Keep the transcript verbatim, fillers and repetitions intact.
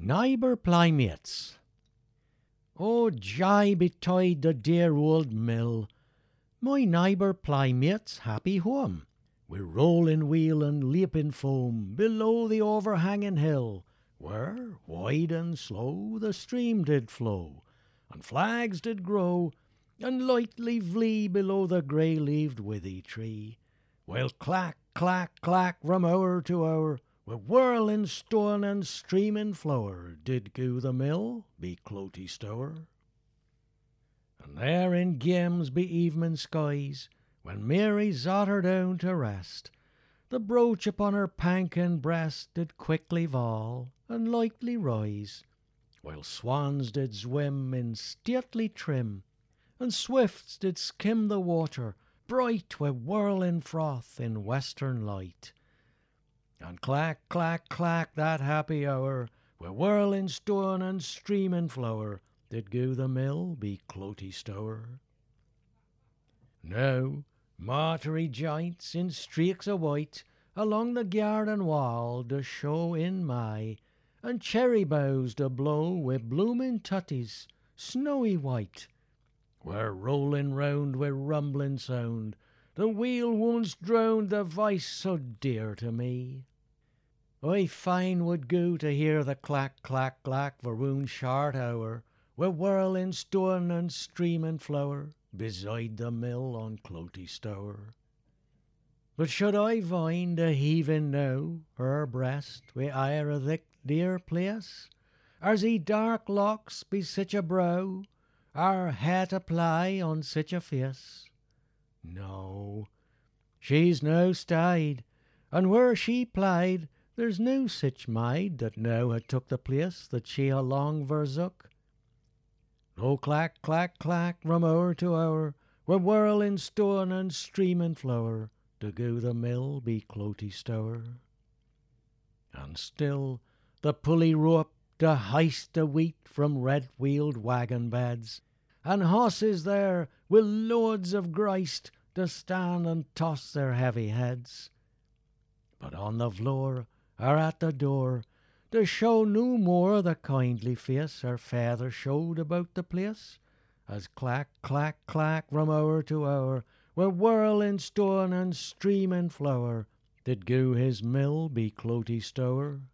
Neighbour playmates. Oh, joy betide the dear old mill, my neighbour playmates' happy home, with rolling wheel and leaping foam below the overhanging hill, where, wide and slow, the stream did flow, and flags did grow, and lightly flee below the grey-leaved withy tree, while clack, clack, clack, from hour to hour, with whirling stone and streaming flower, did go the mill be Cloty Stour. And there in games be evening skies, when Mary zot her down to rest, the brooch upon her pankin breast did quickly fall and lightly rise, while swans did swim in stately trim, and swifts did skim the water, bright with whirling froth in western light. And clack, clack, clack, that happy hour, with whirling stone and streaming flower, did go the mill be Cloty Stour. Now, martery joints in streaks o' white along the garden wall do show in May, and cherry boughs do blow with blooming tutties, snowy white, where rolling round with rumbling sound, the wheel once drowned the voice so dear to me. I fain would go to hear the clack, clack, clack for one short hour, with whirling stone and streaming flower, beside the mill on Cloty Stour. But should I find a heaving now her breast wi' ire o' thick dear place, or ze dark locks be sich a brow, or het a play on sich a face? No, she's no stayed, and where she played, there's no sich maid that now ha' took the place that she ha' long forsook. No clack, clack, clack, from hour to hour, with whirling stone and streaming flower, to go the mill be Cloty Stour. And still the pulley rope to heist the wheat from red-wheeled wagon beds, and hosses there with loads of grist to stand and toss their heavy heads. But on the floor or at the door, to show no more the kindly face her father showed about the place, as clack, clack, clack, from hour to hour, with whirling stone and streaming flower, did go his mill be Cloty Stour.